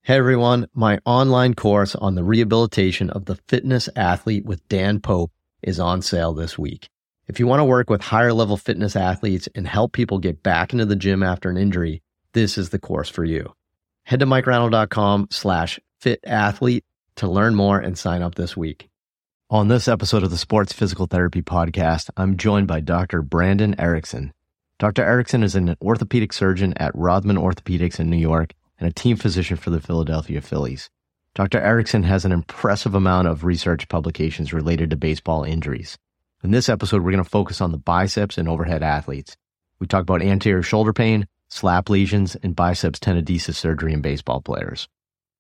Hey everyone, my online course on the rehabilitation of the fitness athlete with Dan Pope is on sale this week. If you want to work with higher level fitness athletes and help people get back into the gym after an injury, this is the course for you. Head to MikeReinold.com/fitathlete to learn more and sign up this week. On this episode of the Sports Physical Therapy Podcast, I'm joined by Dr. Brandon Erickson. Dr. Erickson is an orthopedic surgeon at Rothman Orthopedics in New York and a team physician for the Philadelphia Phillies. Dr. Erickson has an impressive amount of research publications related to baseball injuries. In this episode, we're going to focus on the biceps and overhead athletes. We talk about anterior shoulder pain, slap lesions, and biceps tenodesis surgery in baseball players.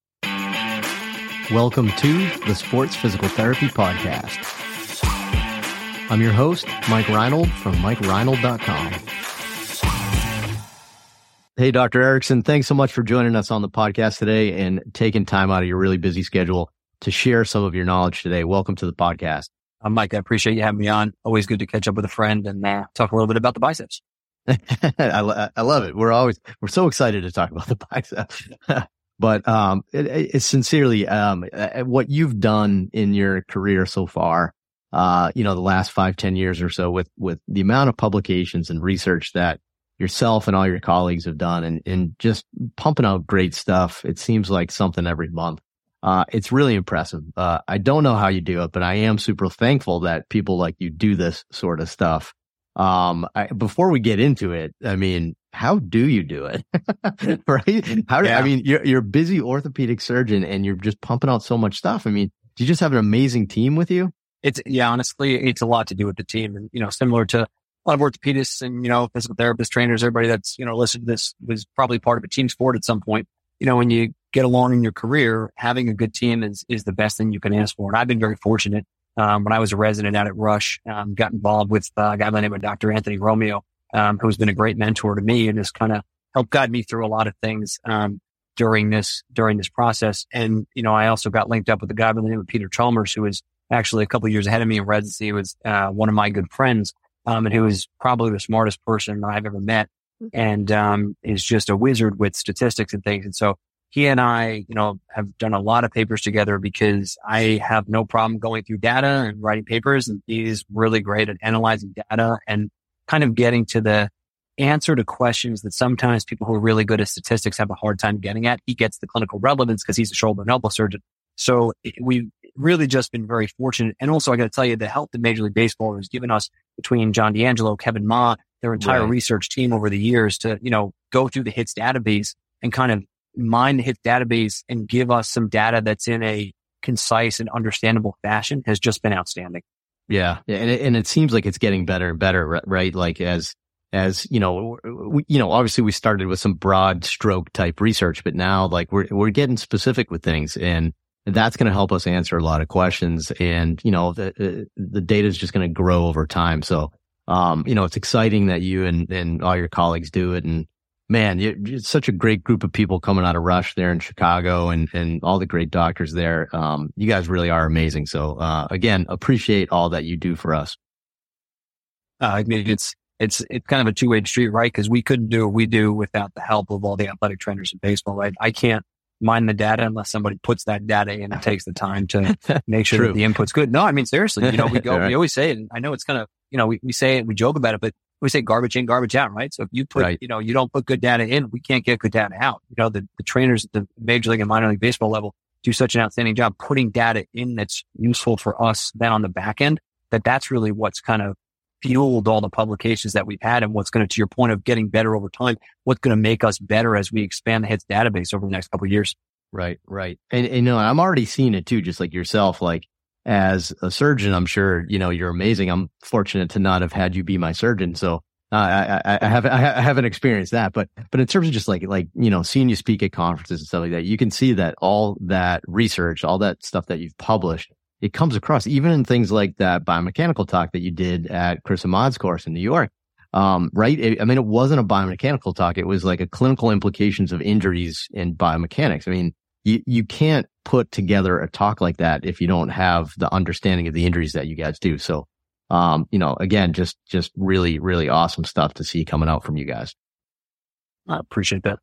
Welcome to the Sports Physical Therapy Podcast. I'm your host, Mike Reinold from MikeReinold.com. Hey, Dr. Erickson, thanks so much for joining us on the podcast today and taking time out of your really busy schedule to share some of your knowledge today. Welcome to the podcast. Mike, I appreciate you having me on. Always good to catch up with a friend and talk a little bit about the biceps. I love it. We're so excited to talk about the biceps. But it's sincerely what you've done in your career so far, the last 5-10 years or so with the amount of publications and research that yourself and all your colleagues have done and just pumping out great stuff. It seems like something every month. It's really impressive. I don't know how you do it, but I am super thankful that people like you do this sort of stuff. Before we get into it, I mean, how do you do it? Right? I mean, you're a busy orthopedic surgeon and you're just pumping out so much stuff. I mean, do you just have an amazing team with you? Honestly, it's a lot to do with the team and, similar to a lot of orthopedists and, physical therapists, trainers, everybody that's, listened to this was probably part of a team sport at some point. When you get along in your career, having a good team is the best thing you can ask for. And I've been very fortunate. When I was a resident out at Rush, got involved with a guy by the name of Dr. Anthony Romeo, who's been a great mentor to me and has kind of helped guide me through a lot of things, during this process. And, I also got linked up with a guy by the name of Peter Chalmers, who was actually a couple of years ahead of me in residency. He was, one of my good friends. And who is probably the smartest person I've ever met and, is just a wizard with statistics and things. And so he and I, have done a lot of papers together because I have no problem going through data and writing papers. And he's really great at analyzing data and kind of getting to the answer to questions that sometimes people who are really good at statistics have a hard time getting at. He gets the clinical relevance because he's a shoulder and elbow surgeon. So we've really just been very fortunate. And also I got to tell you, the help that Major League Baseball has given us between John D'Angelo, Kevin Ma, their entire research team over the years to, go through the HITS database and kind of mine the HITS database and give us some data that's in a concise and understandable fashion has just been outstanding. Yeah. And it seems like it's getting better and better, right? Like as obviously we started with some broad stroke type research, but now like we're getting specific with things and that's going to help us answer a lot of questions. And, the data is just going to grow over time. So, it's exciting that you and all your colleagues do it. And man, it's such a great group of people coming out of Rush there in Chicago and all the great doctors there. You guys really are amazing. So, again, appreciate all that you do for us. I mean, it's kind of a two-way street, right? Because we couldn't do what we do without the help of all the athletic trainers in baseball, right? I can't mine the data unless somebody puts that data in and takes the time to make sure that the input's good. No, I mean, seriously, we Right. We always say it, and I know it's kind of, we say it, we joke about it, but we say garbage in, garbage out, right? So if you put, you don't put good data in, we can't get good data out. The trainers at the major league and minor league baseball level do such an outstanding job putting data in that's useful for us then on the back end, that's really what's kind of fueled all the publications that we've had and what's going to your point of getting better over time, what's going to make us better as we expand the HITS database over the next couple of years. Right. And I'm already seeing it too, just like yourself, like as a surgeon, I'm sure, you're amazing. I'm fortunate to not have had you be my surgeon. So, I haven't experienced that, but in terms of just like, seeing you speak at conferences and stuff like that, you can see that all that research, all that stuff that you've published, it comes across even in things like that biomechanical talk that you did at Chris Ahmad's course in New York. Right? It wasn't a biomechanical talk. It was like a clinical implications of injuries in biomechanics. I mean, you can't put together a talk like that if you don't have the understanding of the injuries that you guys do. So, again, just really, really awesome stuff to see coming out from you guys. I appreciate that.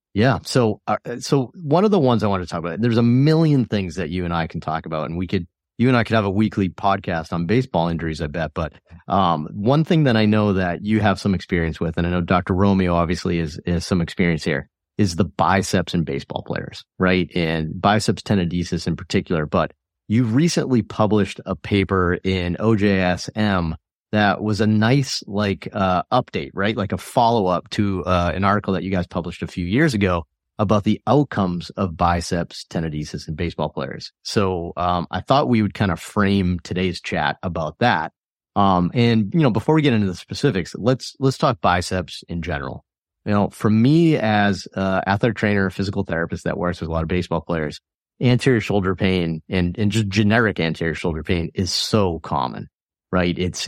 Yeah. So one of the ones I want to talk about, there's a million things that you and I can talk about, and you and I could have a weekly podcast on baseball injuries, I bet. But one thing that I know that you have some experience with, and I know Dr. Romeo obviously is some experience here, is the biceps in baseball players, right? And biceps tenodesis in particular. But you recently published a paper in OJSM that was a nice update, right? Like a follow-up to an article that you guys published a few years ago about the outcomes of biceps tenodesis in baseball players. So I thought we would kind of frame today's chat about that. And before we get into the specifics, let's talk biceps in general. For me as an athletic trainer, physical therapist that works with a lot of baseball players, anterior shoulder pain and just generic anterior shoulder pain is so common. Right. It's,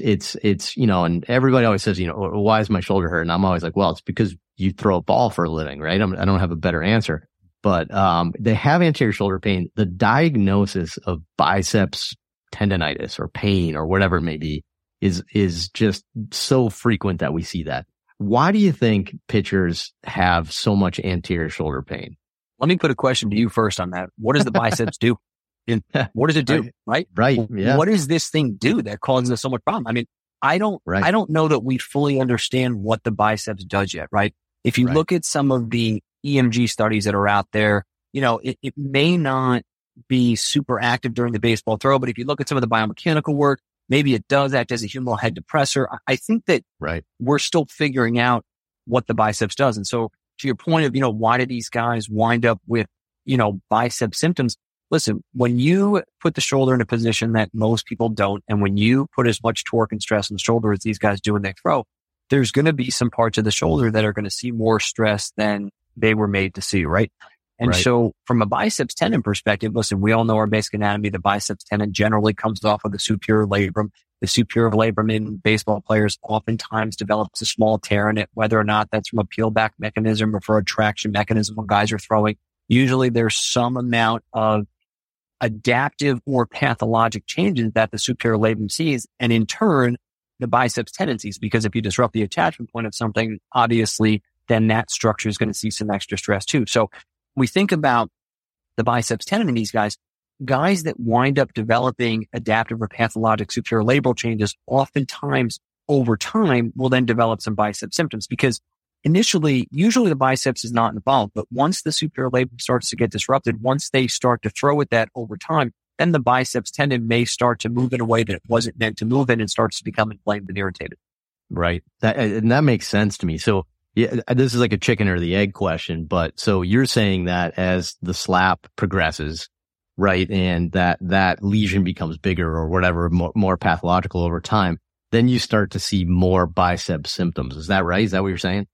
and everybody always says, why is my shoulder hurt? And I'm always like, well, it's because you throw a ball for a living, right? I don't have a better answer, but, they have anterior shoulder pain. The diagnosis of biceps tendonitis or pain or whatever it may be is just so frequent that we see that. Why do you think pitchers have so much anterior shoulder pain? Let me put a question to you first on that. What does the biceps do? And what does it do? Right. Yeah. What does this thing do that causes us so much problem? I mean, I don't know that we fully understand what the biceps does yet. Right. If you look at some of the EMG studies that are out there, it may not be super active during the baseball throw, but if you look at some of the biomechanical work, maybe it does act as a humeral head depressor. I think that we're still figuring out what the biceps does. And so to your point of, why do these guys wind up with, bicep symptoms? Listen, when you put the shoulder in a position that most people don't, and when you put as much torque and stress on the shoulder as these guys do when they throw, there's going to be some parts of the shoulder that are going to see more stress than they were made to see, right? And so from a biceps tendon perspective, listen, we all know our basic anatomy. The biceps tendon generally comes off of the superior labrum. The superior labrum in baseball players oftentimes develops a small tear in it, whether or not that's from a peel back mechanism or for a traction mechanism when guys are throwing. Usually there's some amount of adaptive or pathologic changes that the superior labrum sees, and in turn, the biceps tendencies, because if you disrupt the attachment point of something, obviously, then that structure is going to see some extra stress too. So we think about the biceps tendon in these guys that wind up developing adaptive or pathologic superior labral changes, oftentimes over time will then develop some bicep symptoms because initially, usually the biceps is not involved, but once the superior labrum starts to get disrupted, once they start to throw at that over time, then the biceps tendon may start to move in a way that it wasn't meant to move in and starts to become inflamed and irritated. Right. That makes sense to me. So yeah, this is like a chicken or the egg question, but so you're saying that as the slap progresses, right, and that lesion becomes bigger or whatever, more pathological over time, then you start to see more bicep symptoms. Is that right? Is that what you're saying?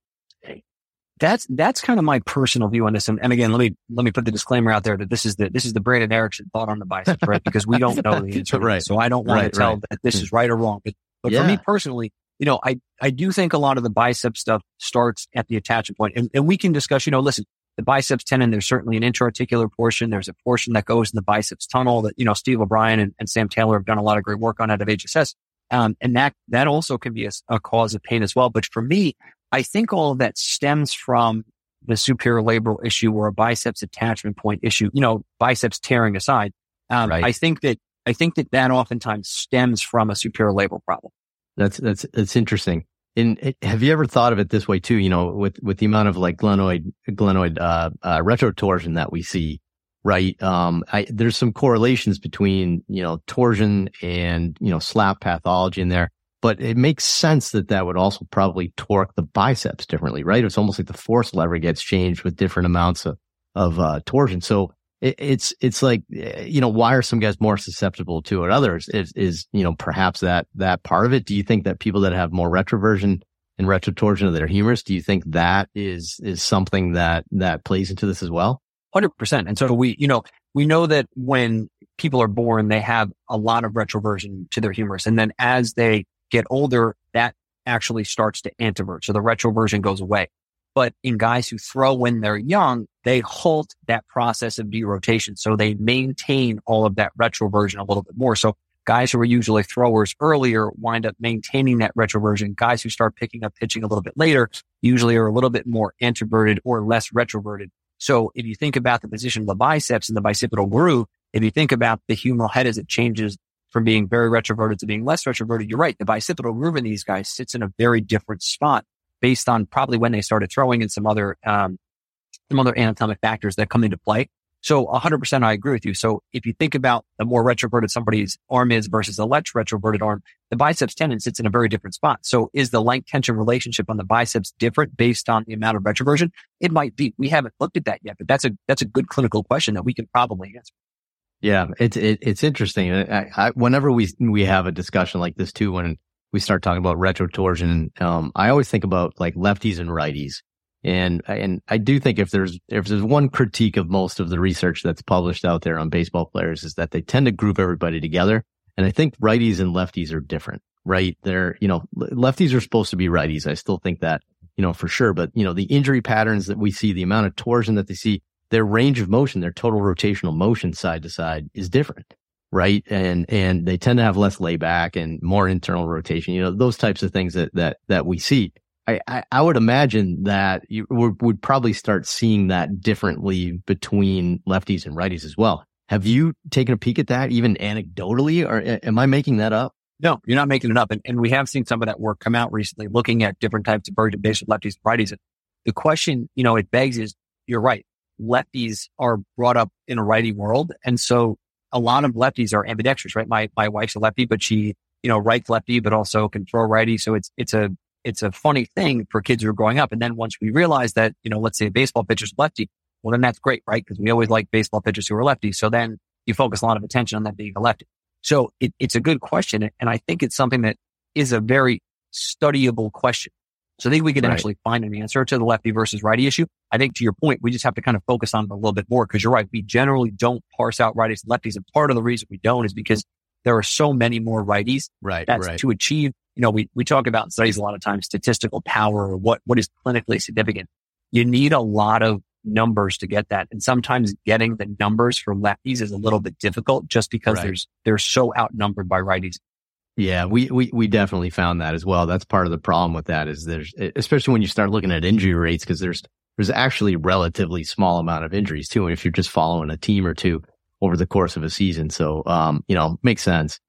That's kind of my personal view on this. And again, let me put the disclaimer out there that this is the Brandon Erickson thought on the biceps, right? Because we don't know the answer. Right. So I don't want to tell that this is right or wrong. But for me personally, I do think a lot of the bicep stuff starts at the attachment point. And we can discuss, listen, the biceps tendon, there's certainly an intra-articular portion. There's a portion that goes in the biceps tunnel that, Steve O'Brien and Sam Taylor have done a lot of great work on out of HSS. And that also can be a cause of pain as well. But for me, I think all of that stems from the superior labral issue or a biceps attachment point issue, biceps tearing aside. I think that oftentimes stems from a superior labral problem. That's interesting. And have you ever thought of it this way too? With the amount of like glenoid retrotorsion that we see, right? There's some correlations between, torsion and, slap pathology in there. But it makes sense that would also probably torque the biceps differently, right? It's almost like the force lever gets changed with different amounts of torsion. So it's like, why are some guys more susceptible to it? Others is perhaps that part of it. Do you think that people that have more retroversion and retrotorsion of their humerus, do you think that is something that plays into this as well? 100%. And so we know that when people are born, they have a lot of retroversion to their humerus. And then as they get older, that actually starts to antivert. So the retroversion goes away. But in guys who throw when they're young, they halt that process of derotation. So they maintain all of that retroversion a little bit more. So Guys who are usually throwers earlier wind up maintaining that retroversion. Guys who start picking up pitching a little bit later usually are a little bit more anteverted or less retroverted. So if you think about the position of the biceps and the bicipital groove, if you think about the humeral head as it changes from being very retroverted to being less retroverted, you're right. The bicipital groove in these guys sits in a very different spot based on probably when they started throwing and some other anatomic factors that come into play. So 100% I agree with you. So if you think about the more retroverted somebody's arm is versus a less retroverted arm, the biceps tendon sits in a very different spot. So is the length tension relationship on the biceps different based on the amount of retroversion? It might be. We haven't looked at that yet, but that's a good clinical question that we can probably answer. Yeah, it's interesting. Whenever we have a discussion like this too, when we start talking about retrotorsion, I always think about like lefties and righties. And I do think if there's one critique of most of the research that's published out there on baseball players is that they tend to group everybody together. And I think righties and lefties are different, right? Lefties are supposed to be righties. I still think that, for sure. But, the injury patterns that we see, the amount of torsion that they see, their range of motion, their total rotational motion side to side is different, right? And they tend to have less layback and more internal rotation, those types of things that we see. I would imagine that you would probably start seeing that differently between lefties and righties as well. Have you taken a peek at that, even anecdotally, or am I making that up? No, you're not making it up. And we have seen some of that work come out recently, looking at different types of version based on lefties and righties. And the question, it begs is, you're right. Lefties are brought up in a righty world. And so a lot of lefties are ambidextrous, right? My wife's a lefty, but she, writes lefty, but also can throw righty. So it's a funny thing for kids who are growing up. And then once we realize that, let's say a baseball pitcher's lefty, well, then that's great, right? Because we always like baseball pitchers who are lefty. So then you focus a lot of attention on that being a lefty. So it's a good question. And I think it's something that is a very studyable question. So I think we can actually find an answer to the lefty versus righty issue. I think to your point, we just have to kind of focus on it a little bit more because you're right. We generally don't parse out righties and lefties. And part of the reason we don't is because there are so many more righties. That's to achieve. We talk about in studies a lot of times statistical power or what is clinically significant. You need a lot of numbers to get that. And sometimes getting the numbers for lefties is a little bit difficult just because they're so outnumbered by righties. Yeah, we definitely found that as well. That's part of the problem with that is especially when you start looking at injury rates, because there's actually a relatively small amount of injuries too. And if you're just following a team or two over the course of a season. So, makes sense.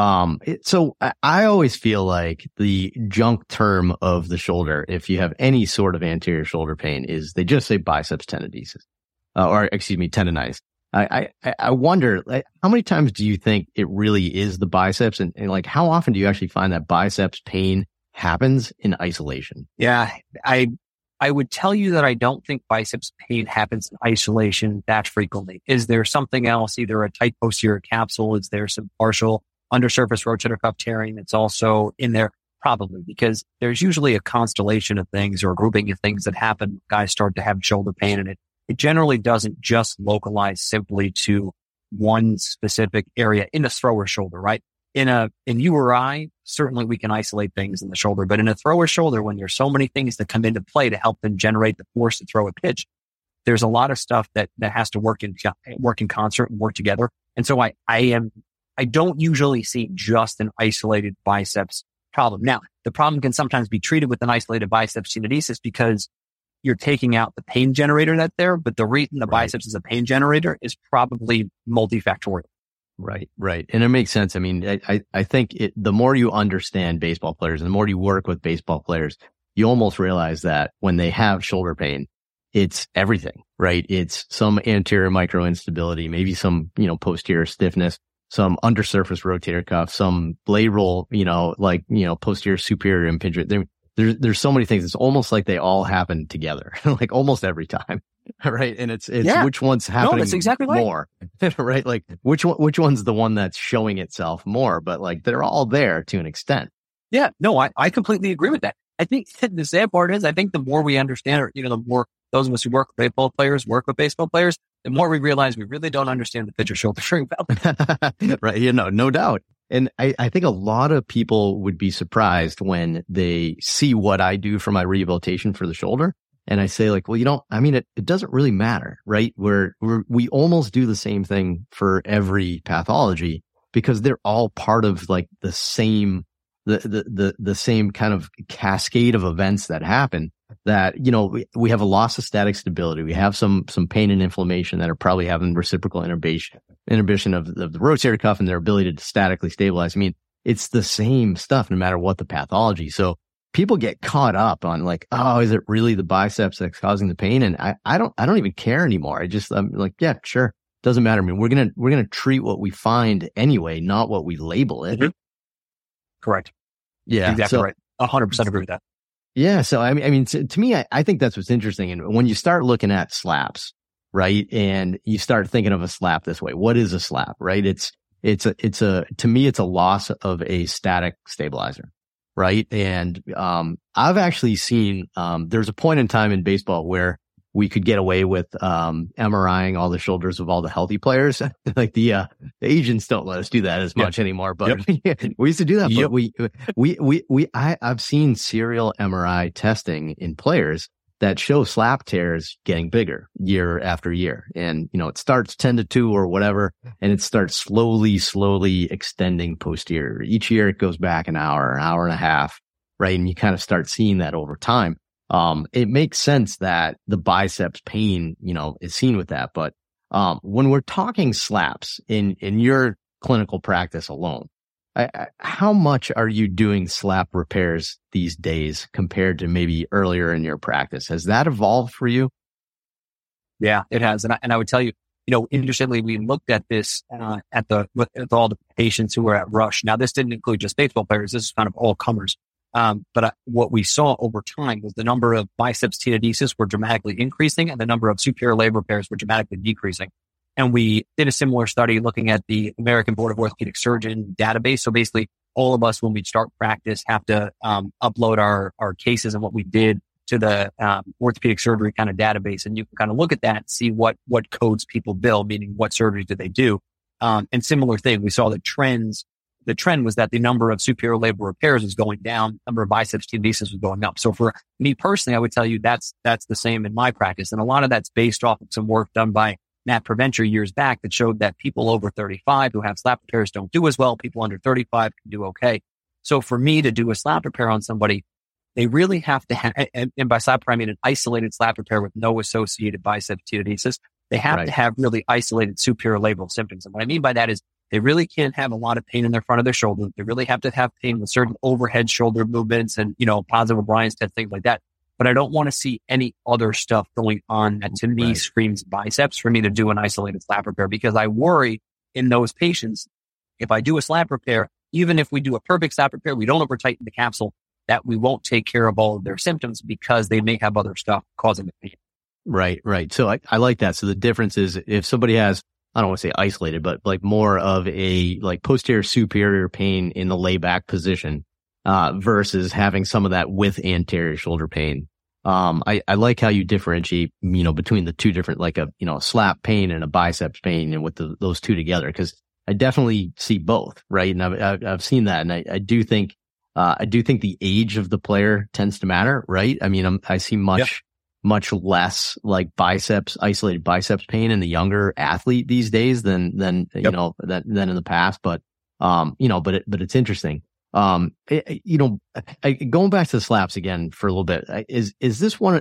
So I always feel like the junk term of the shoulder, if you have any sort of anterior shoulder pain, is they just say biceps tendinitis, tendonitis. I wonder, like, how many times do you think it really is the biceps, and like how often do you actually find that biceps pain happens in isolation? Yeah, I would tell you that I don't think biceps pain happens in isolation that frequently. Is there something else, either a tight posterior capsule? Is there some partial undersurface rotator cuff tearing that's also in there? Probably, because there's usually a constellation of things or a grouping of things that happen when guys start to have shoulder pain, and it generally doesn't just localize simply to one specific area in a thrower's shoulder, right? In you or I, certainly we can isolate things in the shoulder, but in a thrower's shoulder, when there's so many things that come into play to help them generate the force to throw a pitch, there's a lot of stuff that has to work in concert and work together. And so I don't usually see just an isolated biceps problem. Now, the problem can sometimes be treated with an isolated biceps tenodesis because you're taking out the pain generator that's there, but the reason the biceps is a pain generator is probably multifactorial. Right. And it makes sense. I mean, I think the more you understand baseball players and the more you work with baseball players, you almost realize that when they have shoulder pain, it's everything, right? It's some anterior micro instability, maybe some, posterior stiffness, some undersurface rotator cuff, some blade roll, posterior superior impingement. There's so many things. It's almost like they all happen together, like almost every time. Right. And it's which one's happening that's exactly more, right? Like which one's the one that's showing itself more, but like they're all there to an extent. Yeah, no, I completely agree with that. I think the sad part is I think the more we understand, or, the more those of us who work with baseball players, the more we realize we really don't understand the pitcher shoulder shrink valve. Right. No doubt. And I think a lot of people would be surprised when they see what I do for my rehabilitation for the shoulder. And I say like, well, it doesn't really matter, right? We almost do the same thing for every pathology. because they're all part of like the same same kind of cascade of events that happen. That, you know, we have a loss of static stability. We have some pain and inflammation that are probably having reciprocal inhibition of the rotator cuff and their ability to statically stabilize. I mean, it's the same stuff no matter what the pathology. So people get caught up on like, oh, is it really the biceps that's causing the pain? And I don't even care anymore. I'm like, yeah, sure. Doesn't matter. I mean, we're going to treat what we find anyway, not what we label it. Mm-hmm. Correct. Yeah. Exactly right. 100% agree with that. Yeah. So, I mean, to me, I think that's what's interesting. And when you start looking at slaps, right, and you start thinking of a slap this way, what is a slap, right? To me, it's a loss of a static stabilizer, right? And, I've actually seen, there's a point in time in baseball where we could get away with, MRIing all the shoulders of all the healthy players. Like the agents don't let us do that as much anymore, but we used to do that. But I've seen serial MRI testing in players that show slap tears getting bigger year after year. And, you know, it starts 10-2 or whatever, and it starts slowly extending posterior. Each year it goes back an hour and a half, right? And you kind of start seeing that over time. It makes sense that the biceps pain, you know, is seen with that. But, when we're talking slaps in your clinical practice alone, how much are you doing slap repairs these days compared to maybe earlier in your practice? Has that evolved for you? Yeah, it has. And I would tell you, you know, interestingly, we looked at this, with all the patients who were at Rush. Now, this didn't include just baseball players. This is kind of all comers. But what we saw over time was the number of biceps tenodesis were dramatically increasing and the number of superior labor repairs were dramatically decreasing. And we did a similar study looking at the American Board of Orthopedic Surgeon database. So basically all of us, when we start practice, have to, upload our cases and what we did to the, orthopedic surgery kind of database. And you can kind of look at that and see what codes people bill, meaning what surgeries did they do. And similar thing, we saw the trend was that the number of superior labor repairs was going down, number of biceps tenodesis was going up. So for me personally, I would tell you that's the same in my practice. And a lot of that's based off of some work done by Matt Preventure years back that showed that people over 35 who have slap repairs don't do as well. People under 35 can do okay. So for me to do a slap repair on somebody, they really have to have, and by slap repair, I mean an isolated slap repair with no associated bicep tenodesis. They have to have really isolated superior labral symptoms. And what I mean by that is they really can't have a lot of pain in the front of their shoulder. They really have to have pain with certain overhead shoulder movements and, you know, positive O'Brien's test, things like that. But I don't want to see any other stuff going on that to me screams biceps for me to do an isolated slap repair, because I worry in those patients, if I do a slap repair, even if we do a perfect slap repair, we don't over tighten the capsule, that we won't take care of all of their symptoms because they may have other stuff causing the pain. Right. So I like that. So the difference is if somebody has, I don't want to say isolated, but like more of a like posterior superior pain in the layback position, versus having some of that with anterior shoulder pain. I like how you differentiate, you know, between the two different, like a, you know, a slap pain and a biceps pain and with those two together. Cause I definitely see both. Right. And I've seen that. And I do think the age of the player tends to matter. Right. I mean, I see much less like isolated biceps pain in the younger athlete these days than you know, than in the past. But, you know, but it's interesting. Going back to the slaps again for a little bit, is this one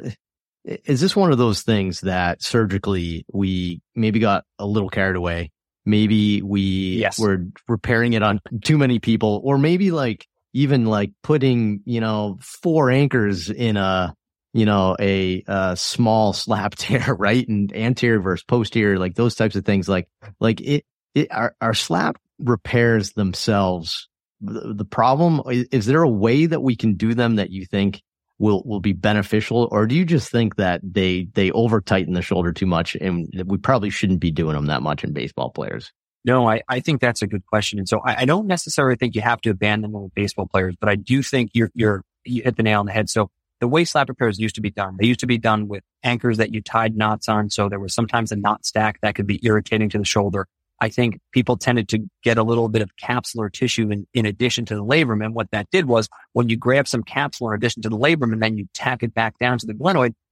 of those things that surgically we maybe got a little carried away? Maybe we were repairing it on too many people, or maybe like even like putting, you know, 4 anchors in a small slap tear, right? And anterior versus posterior, like those types of things, like our slap repairs themselves. The problem is there a way that we can do them that you think will be beneficial, or do you just think that they over tighten the shoulder too much and that we probably shouldn't be doing them that much in baseball players? No, I think that's a good question. And so I don't necessarily think you have to abandon them with baseball players, but I do think you hit the nail on the head. So the way slap repairs used to be done, they used to be done with anchors that you tied knots on. So there was sometimes a knot stack that could be irritating to the shoulder. I think people tended to get a little bit of capsular tissue in addition to the labrum. And what that did was when you grab some capsule in addition to the labrum and then you tack it back down to the glenoid,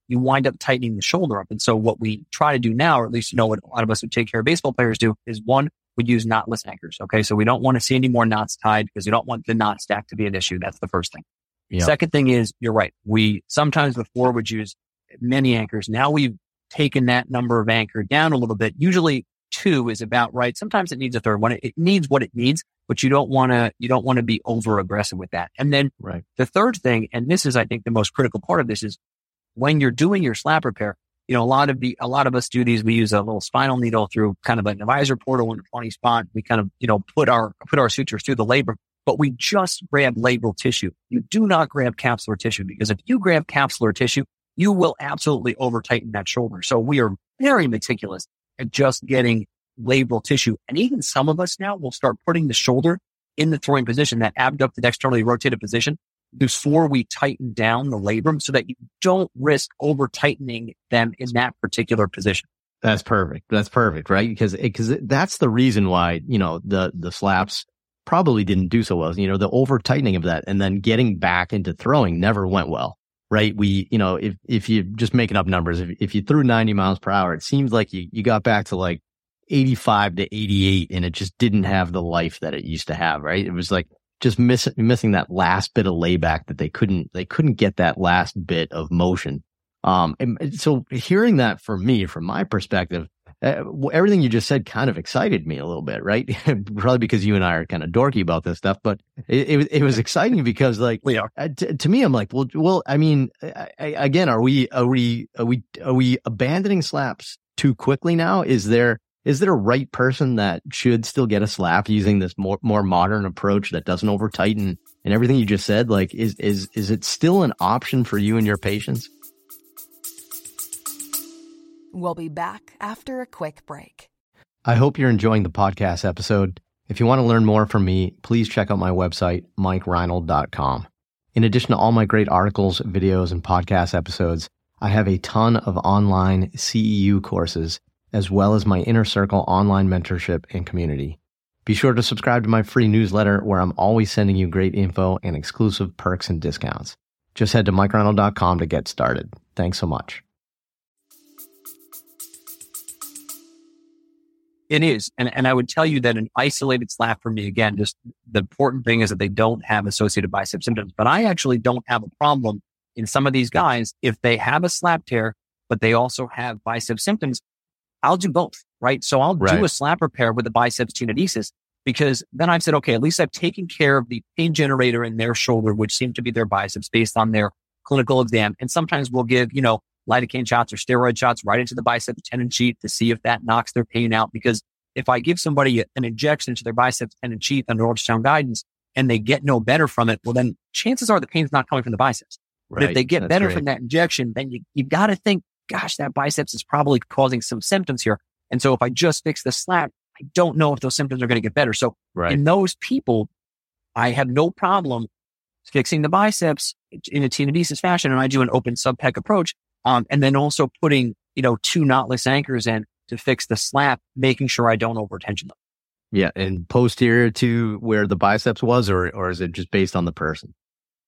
you wind up tightening the shoulder up. And so what we try to do now, or at least, what a lot of us who take care of baseball players do, is one, we use knotless anchors. Okay. So we don't want to see any more knots tied because we don't want the knot stack to be an issue. That's the first thing. Yep. Second thing is, you're right. We sometimes before would use many anchors. Now we've taken that number of anchor down a little bit. Usually 2 is about right. Sometimes it needs a third one. It needs what it needs, but you don't want to be over aggressive with that. And then the third thing, and this is, I think, the most critical part of this, is when you're doing your slap repair, a lot of us do these. We use a little spinal needle through kind of like an visor portal in a funny spot. We kind of, put our sutures through the labrum, but we just grab labral tissue. You do not grab capsular tissue, because if you grab capsular tissue, you will absolutely over tighten that shoulder. So we are very meticulous at just getting labral tissue. And even some of us now will start putting the shoulder in the throwing position, that abducted externally rotated position, before we tighten down the labrum, so that you don't risk over tightening them in that particular position. That's perfect. That's perfect, right? Because that's the reason why, the slaps probably didn't do so well. The over tightening of that and then getting back into throwing never went well, right? We, if you just making up numbers, if you threw 90 miles per hour, it seems like you got back to like 85 to 88 and it just didn't have the life that it used to have, right? It was like just missing that last bit of layback that they couldn't get that last bit of motion. And so hearing that from my perspective, everything you just said kind of excited me a little bit, right? Probably because you and I are kind of dorky about this stuff, but it was exciting because like, we are. To me, I'm like, well, I mean, again, are we abandoning slaps too quickly now? Is there a right person that should still get a slap using this more modern approach that doesn't over tighten and everything you just said? Like, is it still an option for you and your patients? We'll be back after a quick break. I hope you're enjoying the podcast episode. If you want to learn more from me, please check out my website, MikeReinold.com. In addition to all my great articles, videos, and podcast episodes, I have a ton of online CEU courses, as well as my Inner Circle online mentorship and community. Be sure to subscribe to my free newsletter, where I'm always sending you great info and exclusive perks and discounts. Just head to MikeReinold.com to get started. Thanks so much. It is. And I would tell you that an isolated slap for me, again, just the important thing is that they don't have associated bicep symptoms. But I actually don't have a problem in some of these guys if they have a slap tear, but they also have bicep symptoms. I'll do both, right? So I'll do a slap repair with the biceps tenodesis, because then I've said, okay, at least I've taken care of the pain generator in their shoulder, which seemed to be their biceps based on their clinical exam. And sometimes we'll give, lidocaine shots or steroid shots right into the biceps tendon sheath to see if that knocks their pain out. Because if I give somebody an injection into their biceps tendon sheath under ultrasound guidance and they get no better from it, well, then chances are the pain's not coming from the biceps. But if they get better from that injection, then you've got to think, gosh, that biceps is probably causing some symptoms here. And so if I just fix the slap, I don't know if those symptoms are going to get better. So in those people, I have no problem fixing the biceps in a tenodesis fashion. And I do an open sub-pec approach. And then also putting, 2 knotless anchors in to fix the slap, making sure I don't overtension them. Yeah. And posterior to where the biceps was, or is it just based on the person?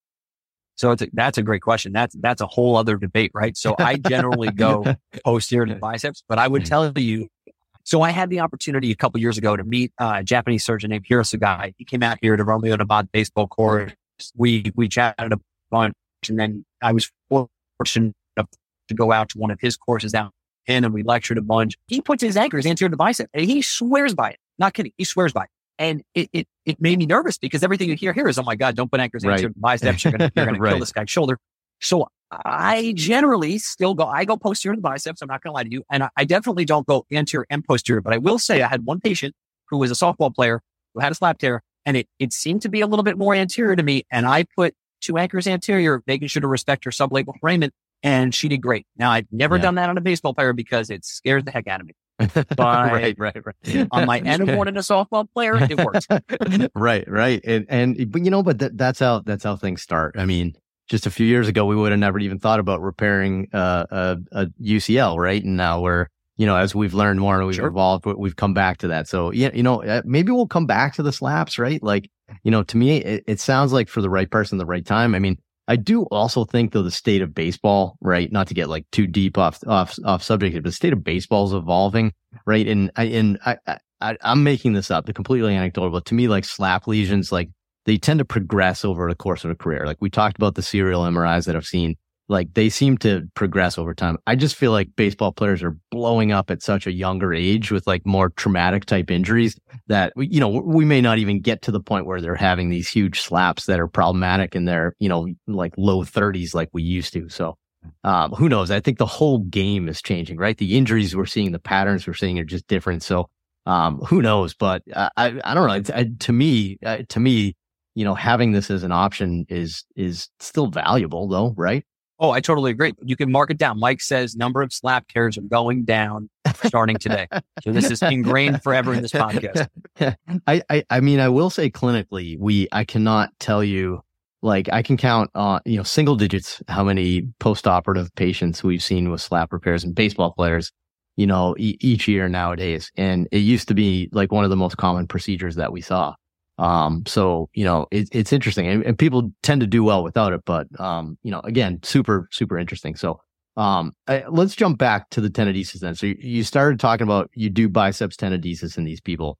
So that's a great question. That's a whole other debate, right? So I generally go posterior to the biceps, but I would tell you, so I had the opportunity a couple years ago to meet a Japanese surgeon named Hiro Sugai. He came out here to Romeo Nabad baseball course. We chatted a bunch, and then I was fortunate enough to go out to one of his courses out in, and we lectured a bunch. He puts his anchors anterior to the bicep, and he swears by it. Not kidding. He swears by it. And it made me nervous, because everything you hear here is, oh my God, don't put anchors anterior to the biceps. You're going to kill this guy's shoulder. So I generally I go posterior to the biceps. I'm not going to lie to you. And I definitely don't go anterior and posterior, but I will say I had one patient who was a softball player who had a slap tear, and it seemed to be a little bit more anterior to me. And I put 2 anchors anterior, making sure to respect her sublabral foramen, and she did great. Now, I've never done that on a baseball player because it scares the heck out of me. But right. on my end of one in a softball player, it works. Right. But that's how things start. I mean, just a few years ago, we would have never even thought about repairing a UCL, right? And now we're, as we've learned more and we've evolved, we've come back to that. So maybe we'll come back to the slaps, right? Like, to me, it sounds like for the right person, the right time. I mean, I do also think though the state of baseball, right? Not to get like too deep off subject, but the state of baseball is evolving, right? And I'm making this up, completely anecdotal, but to me, like slap lesions, like they tend to progress over the course of a career. Like we talked about the serial MRIs that I've seen, like they seem to progress over time. I just feel like baseball players are blowing up at such a younger age with like more traumatic type injuries that, we may not even get to the point where they're having these huge slaps that are problematic in their, like low 30s like we used to. So who knows? I think the whole game is changing, right? The injuries we're seeing, the patterns we're seeing are just different. So who knows? But I don't know. To me, having this as an option is still valuable though, right? Oh, I totally agree. You can mark it down. Mike says number of slap tears are going down starting today. So this is ingrained forever in this podcast. I mean, I will say clinically, I cannot tell you, like I can count on, single digits how many post-operative patients we've seen with slap repairs and baseball players, each year nowadays. And it used to be like one of the most common procedures that we saw. So, it's interesting and people tend to do well without it, but, again, super, super interesting. So, let's jump back to the tenodesis then. So you started talking about you do biceps tenodesis in these people.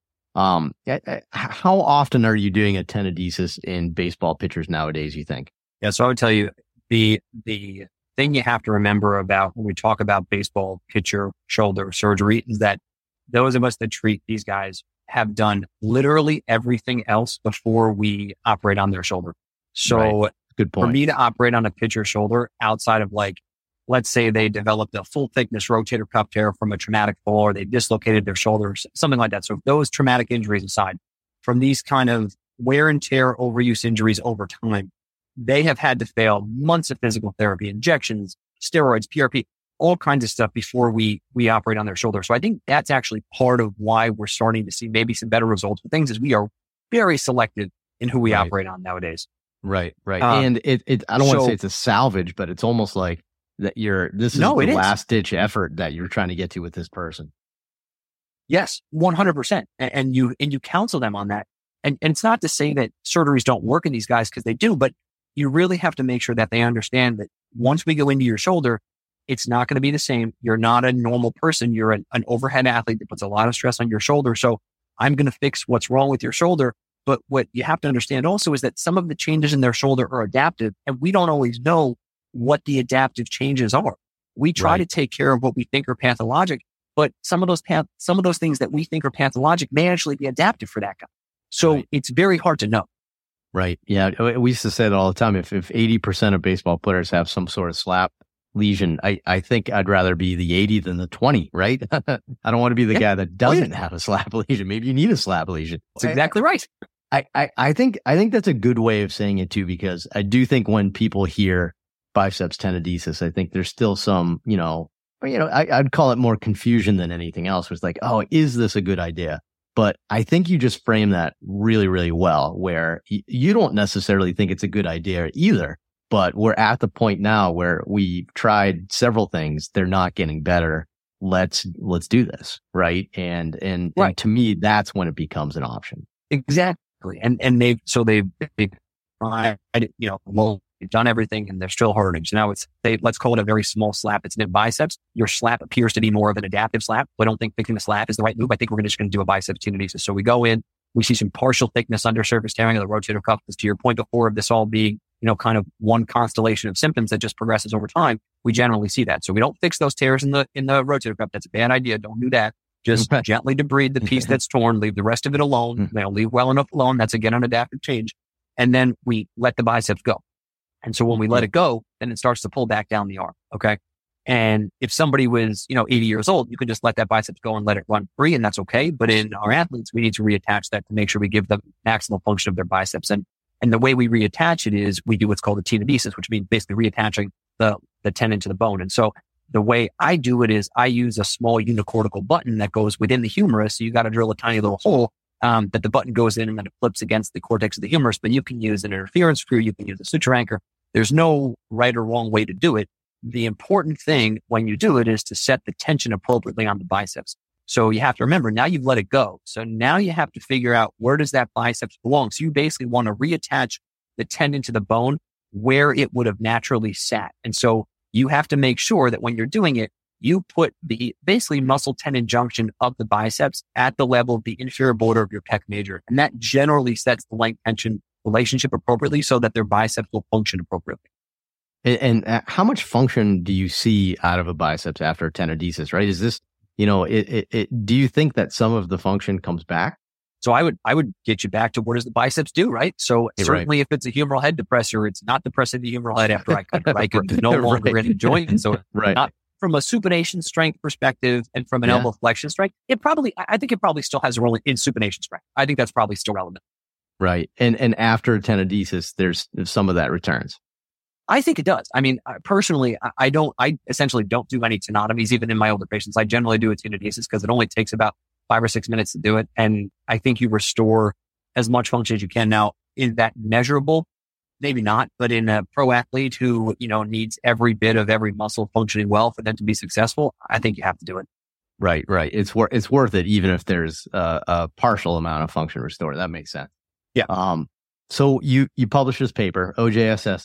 How often are you doing a tenodesis in baseball pitchers nowadays, you think? Yeah. So I would tell you the thing you have to remember about when we talk about baseball pitcher shoulder surgery is that those of us that treat these guys have done literally everything else before we operate on their shoulder. So right. Good point. For me to operate on a pitcher's shoulder outside of like, let's say they developed a full thickness rotator cuff tear from a traumatic fall or they dislocated their shoulders, something like that. So those traumatic injuries aside, from these kind of wear and tear overuse injuries over time, they have had to fail months of physical therapy, injections, steroids, PRP, all kinds of stuff before we operate on their shoulder. So I think that's actually part of why we're starting to see maybe some better results with things is we are very selective in who we operate on nowadays. Right. And I don't want to say it's a salvage, but it's almost like that this is the last ditch effort that you're trying to get to with this person. Yes, 100%. And you counsel them on that. And it's not to say that surgeries don't work in these guys because they do, but you really have to make sure that they understand that once we go into your shoulder, it's not going to be the same. You're not a normal person. You're an overhead athlete that puts a lot of stress on your shoulder. So I'm going to fix what's wrong with your shoulder. But what you have to understand also is that some of the changes in their shoulder are adaptive and we don't always know what the adaptive changes are. We try to take care of what we think are pathologic, but some of those things that we think are pathologic may actually be adaptive for that guy. So it's very hard to know. Right. Yeah. We used to say that all the time. If 80% of baseball players have some sort of slap lesion, I think I'd rather be the 80 than the 20, right? I don't want to be the guy that doesn't have a slap lesion. Maybe you need a slap lesion. That's exactly right. I think that's a good way of saying it too, because I do think when people hear biceps tenodesis, I think there's still some, I'd call it more confusion than anything else. It's like, oh, is this a good idea? But I think you just frame that really, really well, where you don't necessarily think it's a good idea either. But we're at the point now where we've tried several things. They're not getting better. Let's do this. Right. And to me, that's when it becomes an option. Exactly. And they've done everything and they're still hurting. So now let's call it a very small slap. It's in biceps. Your slap appears to be more of an adaptive slap. I don't think fixing the slap is the right move. I think we're just going to do a biceps tenodesis. So we go in, we see some partial thickness undersurface tearing of the rotator cuff. To your point before of this all being, kind of one constellation of symptoms that just progresses over time. We generally see that. So we don't fix those tears in the rotator cuff. That's a bad idea. Don't do that. Just gently debride the piece that's torn, leave the rest of it alone. Leave well enough alone. That's again an adaptive change. And then we let the biceps go. And so when we let it go, then it starts to pull back down the arm. Okay. And if somebody was, 80 years old, you can just let that biceps go and let it run free. And that's okay. But in our athletes, we need to reattach that to make sure we give them maximal function of their biceps. And the way we reattach it is we do what's called a tenodesis, which means basically reattaching the tendon to the bone. And so the way I do it is I use a small unicortical button that goes within the humerus. So you got to drill a tiny little hole that the button goes in and then it flips against the cortex of the humerus. But you can use an interference screw. You can use a suture anchor. There's no right or wrong way to do it. The important thing when you do it is to set the tension appropriately on the biceps. So you have to remember, now you've let it go. So now you have to figure out where does that biceps belong. So you basically want to reattach the tendon to the bone where it would have naturally sat. And so you have to make sure that when you're doing it, you put the basically muscle tendon junction of the biceps at the level of the inferior border of your pec major. And that generally sets the length tension relationship appropriately so that their biceps will function appropriately. And how much function do you see out of a biceps after tenodesis, right? Is this, do you think that some of the function comes back? So I would get you back to what does the biceps do, right? So certainly if it's a humeral head depressor, it's not depressing the humeral head after I cut it, right? Because it's no longer in the joint. And so not from a supination strength perspective and from an elbow flexion strength, I think it probably still has a role in supination strength. I think that's probably still relevant. Right. And after tenodesis, there's some of that returns. I think it does. I mean, personally, I essentially don't do any tenotomies, even in my older patients. I generally do a tenodesis because it only takes about 5 or 6 minutes to do it. And I think you restore as much function as you can. Now, is that measurable? Maybe not, but in a pro athlete who, needs every bit of every muscle functioning well for them to be successful, I think you have to do it. Right. It's worth it, even if there's a partial amount of function restored. That makes sense. Yeah. So you published this paper, OJSM,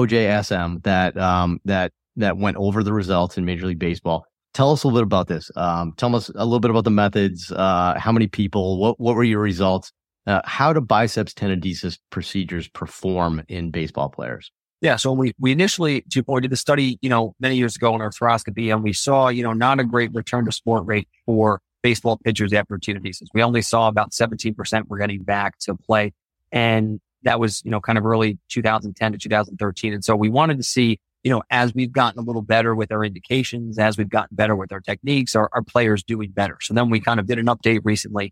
that went over the results in Major League Baseball. Tell us a little bit about this. Tell us a little bit about the methods, how many people, what were your results? How do biceps tenodesis procedures perform in baseball players? Yeah. So we initially, to your point, did the study, many years ago in arthroscopy, and we saw, not a great return to sport rate for baseball pitchers after tenodesis. We only saw about 17% were getting back to play. And that was, kind of early 2010 to 2013. And so we wanted to see, as we've gotten a little better with our indications, as we've gotten better with our techniques, our players doing better. So then we kind of did an update recently.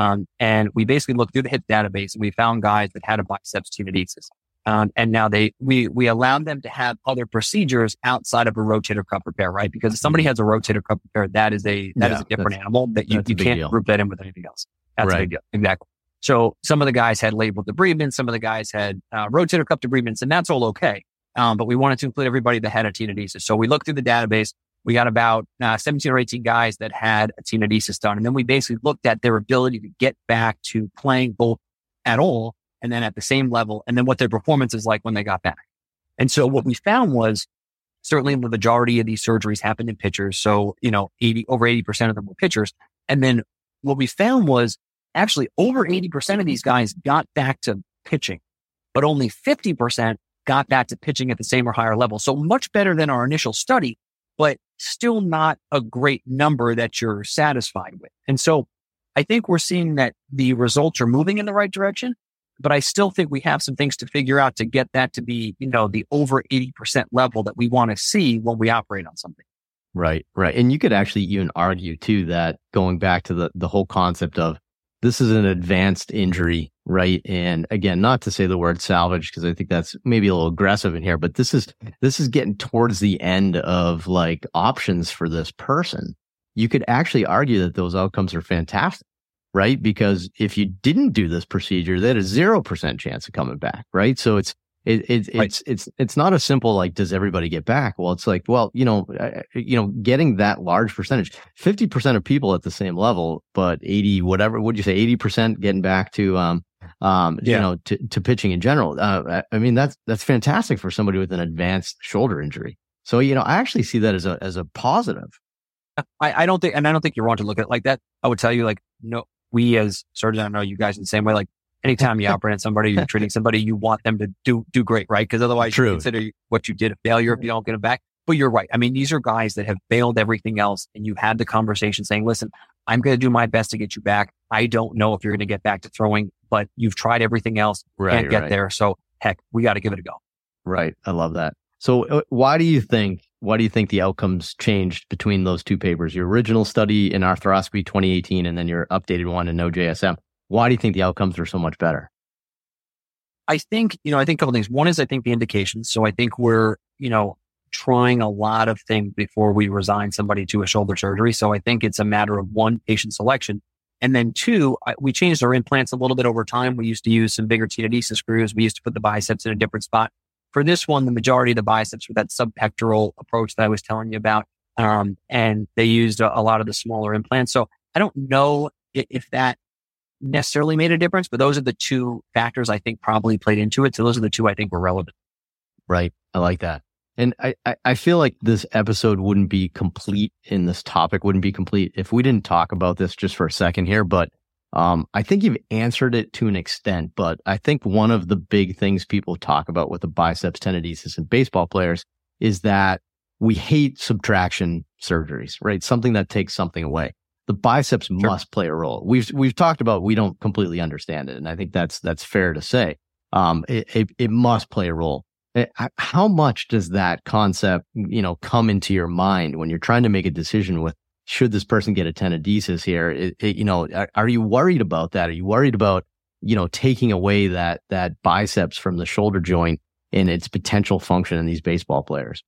And we basically looked through the HIT database and we found guys that had a biceps tenodesis. And now we allowed them to have other procedures outside of a rotator cuff repair, right? Because if somebody has a rotator cuff repair, that is a different animal that you can't group that in with anything else. That's a big deal. Exactly. So some of the guys had labral debridement, some of the guys had rotator cuff debridements, and that's all okay. But we wanted to include everybody that had a tenodesis. So we looked through the database. We got about 17 or 18 guys that had a tenodesis done. And then we basically looked at their ability to get back to playing both at all and then at the same level, and then what their performance is like when they got back. And so what we found was certainly the majority of these surgeries happened in pitchers. So, over 80% of them were pitchers. And then what we found was actually over 80% of these guys got back to pitching, but only 50% got back to pitching at the same or higher level. So much better than our initial study, but still not a great number that you're satisfied with. And so I think we're seeing that the results are moving in the right direction, but I still think we have some things to figure out to get that to be, the over 80% level that we want to see when we operate on something. Right. And you could actually even argue too that going back to the whole concept of this is an advanced injury, right? And again, not to say the word salvage, because I think that's maybe a little aggressive in here, but this is getting towards the end of like options for this person. You could actually argue that those outcomes are fantastic, right? Because if you didn't do this procedure, they had a 0% chance of coming back, right? So it's not a simple, like, does everybody get back? Well, it's like, well, getting that large percentage, 50% of people at the same level, but 80% getting back to, to pitching in general. I mean, that's fantastic for somebody with an advanced shoulder injury. So, I actually see that as a positive. I don't think you're wrong to look at it like that. I would tell you, like, no, we as surgeons, I know you guys in the same way, like, anytime you operate on somebody, you're treating somebody, you want them to do great, right? Because otherwise you consider what you did a failure if you don't get them back. But you're right. I mean, these are guys that have failed everything else, and you had the conversation saying, listen, I'm going to do my best to get you back. I don't know if you're going to get back to throwing, but you've tried everything else, can't get there. So heck, we got to give it a go. Right. I love that. So why do you think the outcomes changed between those two papers, your original study in Arthroscopy 2018 and then your updated one in OJSM? Why do you think the outcomes are so much better? I think a couple things. One is I think the indications. So I think we're, trying a lot of things before we resign somebody to a shoulder surgery. So I think it's a matter of one, patient selection. And then two, we changed our implants a little bit over time. We used to use some bigger tenodesis screws. We used to put the biceps in a different spot. For this one, the majority of the biceps were that subpectoral approach that I was telling you about. And they used a lot of the smaller implants. So I don't know if that necessarily made a difference, but those are the two factors I think probably played into it. So those are the two I think were relevant. Right. I like that. And I feel like this episode wouldn't be complete in this topic, wouldn't be complete if we didn't talk about this just for a second here. But I think you've answered it to an extent. But I think one of the big things people talk about with the biceps tenodesis in baseball players is that we hate subtraction surgeries, right? Something that takes something away. The biceps must play a role. We've talked about we don't completely understand it, and I think that's fair to say. It must play a role. How much does that concept, come into your mind when you're trying to make a decision with should this person get a tenodesis here? Are you worried about that? Are you worried about, taking away that biceps from the shoulder joint and its potential function in these baseball players?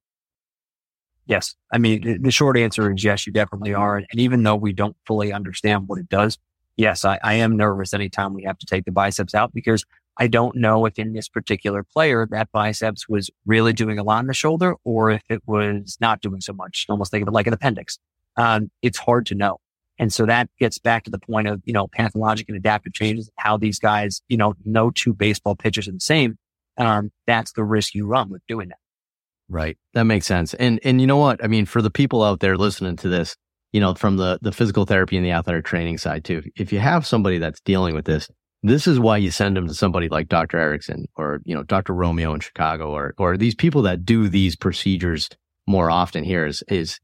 Yes. I mean, the short answer is yes, you definitely are. And even though we don't fully understand what it does, yes, I am nervous anytime we have to take the biceps out, because I don't know if in this particular player that biceps was really doing a lot in the shoulder or if it was not doing so much. Almost think of it like an appendix. It's hard to know. And so that gets back to the point of, pathologic and adaptive changes, how these guys, no two baseball pitchers are the same. That's the risk you run with doing that. Right. That makes sense. And you know what? I mean, for the people out there listening to this, from the physical therapy and the athletic training side too, if you have somebody that's dealing with this is why you send them to somebody like Dr. Erickson or, Dr. Romeo in Chicago or these people that do these procedures more often here is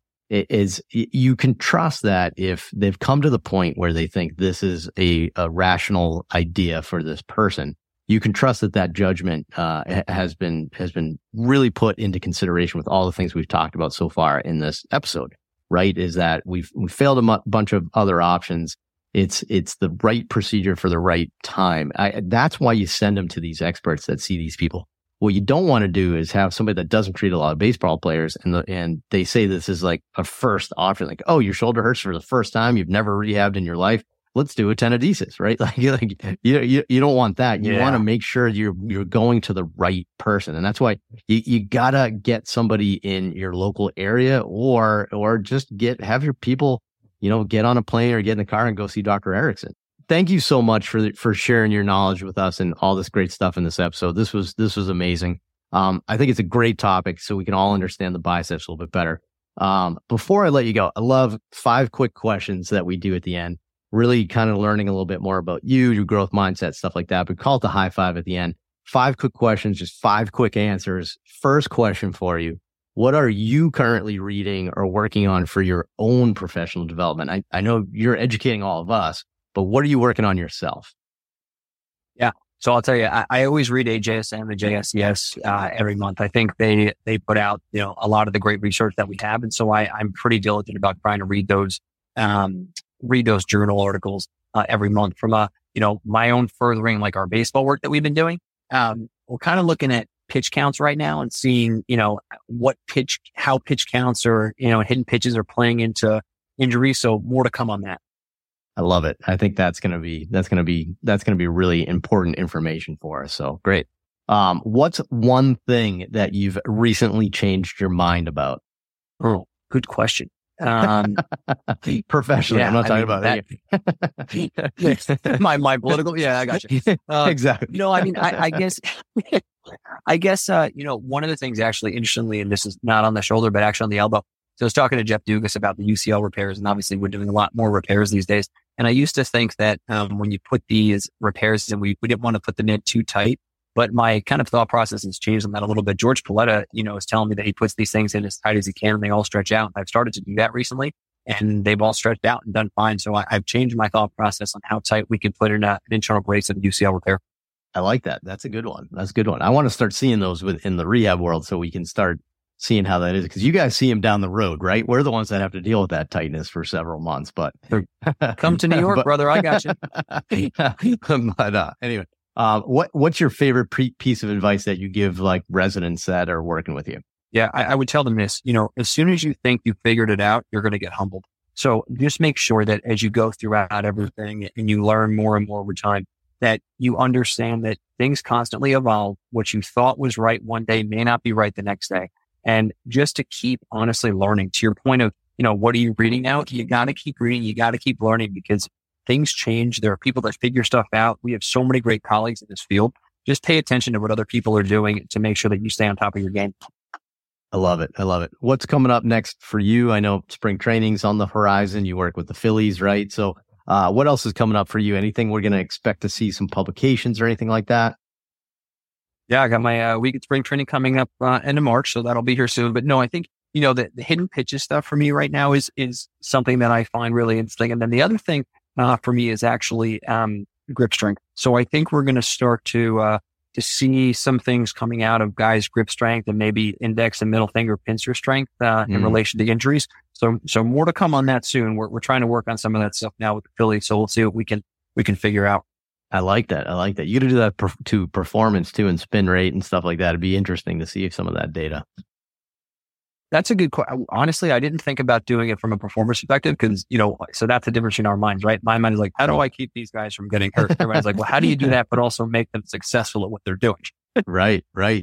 you can trust that if they've come to the point where they think this is a rational idea for this person, you can trust that judgment has been really put into consideration with all the things we've talked about so far in this episode, right? Is that we've failed a bunch of other options. It's the right procedure for the right time. That's why you send them to these experts that see these people. What you don't want to do is have somebody that doesn't treat a lot of baseball players and they say this is like a first option, like, oh, your shoulder hurts for the first time. You've never rehabbed in your life. Let's do a tenodesis, right? Like you don't want that. You want to make sure you're going to the right person. And that's why you gotta get somebody in your local area or just have your people, get on a plane or get in the car and go see Dr. Erickson. Thank you so much for sharing your knowledge with us and all this great stuff in this episode. This was amazing. I think it's a great topic so we can all understand the biceps a little bit better. Before I let you go, I love 5 quick questions that we do at the end, really kind of learning a little bit more about you, your growth mindset, stuff like that. But call it the high five at the end. 5 quick questions, just 5 quick answers. First question for you. What are you currently reading or working on for your own professional development? I know you're educating all of us, but what are you working on yourself? Yeah. So I'll tell you, I always read AJSM and JSCS every month. I think they put out, a lot of the great research that we have. And so I'm pretty diligent about trying to read those journal articles every month from, my own furthering, like our baseball work that we've been doing. We're kind of looking at pitch counts right now and seeing, how pitch counts or, hidden pitches are playing into injuries. So more to come on that. I love it. I think that's going to be really important information for us. So great. What's one thing that you've recently changed your mind about? Oh, good question. Professionally, I'm not talking about that. my political. Yeah, I got you. Exactly. I guess, one of the things actually, interestingly, and this is not on the shoulder, but actually on the elbow. So I was talking to Jeff Dugas about the UCL repairs, and obviously we're doing a lot more repairs these days. And I used to think that when you put these repairs in, we didn't want to put the knit too tight, but my kind of thought process has changed on that a little bit. George Paletta, is telling me that he puts these things in as tight as he can and they all stretch out. I've started to do that recently and they've all stretched out and done fine. So I've changed my thought process on how tight we can put in an internal brace of UCL repair. I like that. That's a good one. I want to start seeing those in the rehab world so we can start seeing how that is, because you guys see them down the road, right? We're the ones that have to deal with that tightness for several months, but come to New York, brother. I got you. But anyway, what's your favorite piece of advice that you give like residents that are working with you? Yeah, I would tell them this, as soon as you think you figured it out, you're going to get humbled. So just make sure that as you go throughout everything and you learn more and more over time, that you understand that things constantly evolve. What you thought was right one day may not be right the next day. And just to keep honestly learning, to your point of, what are you reading now? You got to keep reading. You got to keep learning because things change. There are people that figure stuff out. We have so many great colleagues in this field. just pay attention to what other people are doing to make sure that you stay on top of your game. I love it. I love it. What's coming up next for you? I know spring training's on the horizon. You work with the Phillies, right? So what else is coming up for you? Anything we're going to expect to see, some publications or anything like that? Yeah, I got my week of spring training coming up end of March, so that'll be here soon. But no, I think, the hidden pitches stuff for me right now is something that I find really interesting. And then the other thing for me is actually grip strength. So I think we're going to start to see some things coming out of guys' grip strength and maybe index and middle finger pincer strength in relation to injuries. So more to come on that soon. We're trying to work on some of that stuff now with the Phillies. So we'll see what we can figure out. I like that. You got to do that to performance too, and spin rate and stuff like that. It'd be interesting to see some of that data. That's a good question. Honestly, I didn't think about doing it from a performance perspective because, so that's the difference in our minds, right? My mind is like, how do I keep these guys from getting hurt? Everybody's like, well, how do you do that, but also make them successful at what they're doing? Right.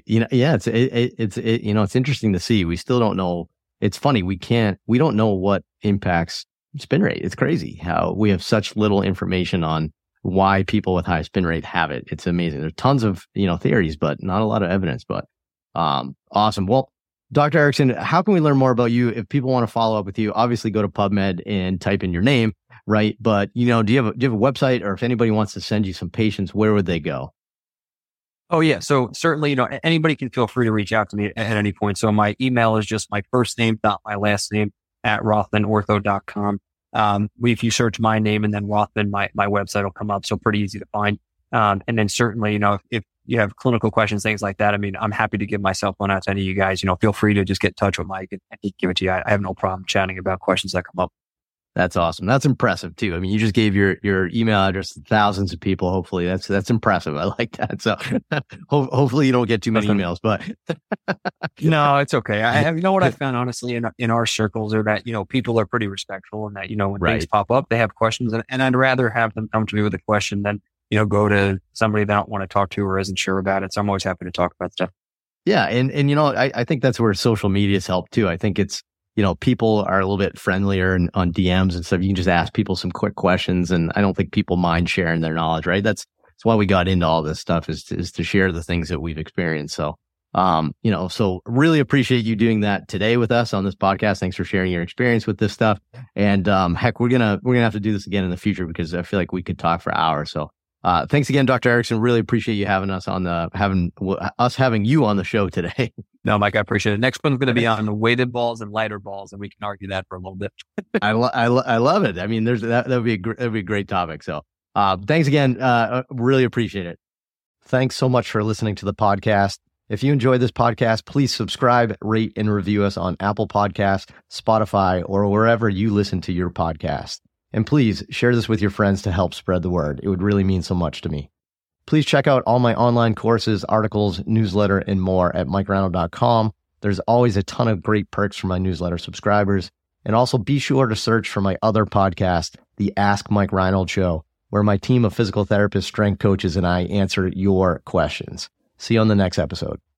It's interesting to see. We still don't know. It's funny. We don't know what impacts spin rate. It's crazy how we have such little information on why people with high spin rate have it. It's amazing. There's tons of, theories, but not a lot of evidence, but, awesome. Well, Dr. Erickson, how can we learn more about you? If people want to follow up with you, obviously go to PubMed and type in your name, right? But, do you have a website, or if anybody wants to send you some patients, where would they go? Oh yeah. So certainly, anybody can feel free to reach out to me at any point. So my email is just my first name, not my last name at rothmanortho.com. If you search my name and then Rothman, my website will come up. So pretty easy to find. And then certainly, if you have clinical questions, things like that, I'm happy to give my cell phone out to any of you guys. Feel free to just get in touch with Mike and give it to you. I have no problem chatting about questions that come up. That's awesome. That's impressive too. You just gave your email address to thousands of people. Hopefully that's impressive. I like that. So hopefully you don't get too many emails, but no, it's okay. What I found honestly in our circles are that, people are pretty respectful, and that, when things pop up, they have questions, and I'd rather have them come to me with a question than, go to somebody they don't want to talk to or isn't sure about it. So I'm always happy to talk about stuff. Yeah. And I think that's where social media's helped too. I think it's, people are a little bit friendlier on DMs and stuff. You can just ask people some quick questions, and I don't think people mind sharing their knowledge, right? That's why we got into all this stuff, is to share the things that we've experienced. So, so really appreciate you doing that today with us on this podcast. Thanks for sharing your experience with this stuff. And, heck, we're going to have to do this again in the future, because I feel like we could talk for hours. So, thanks again, Dr. Erickson. Really appreciate you having us having you on the show today. No, Mike, I appreciate it. Next one's going to be on the weighted balls and lighter balls, and we can argue that for a little bit. I love it. That would be a great topic. So, thanks again. Really appreciate it. Thanks so much for listening to the podcast. If you enjoyed this podcast, please subscribe, rate, and review us on Apple Podcasts, Spotify, or wherever you listen to your podcast. And please share this with your friends to help spread the word. It would really mean so much to me. Please check out all my online courses, articles, newsletter, and more at MikeReinold.com. There's always a ton of great perks for my newsletter subscribers. And also be sure to search for my other podcast, The Ask Mike Reinold Show, where my team of physical therapists, strength coaches, and I answer your questions. See you on the next episode.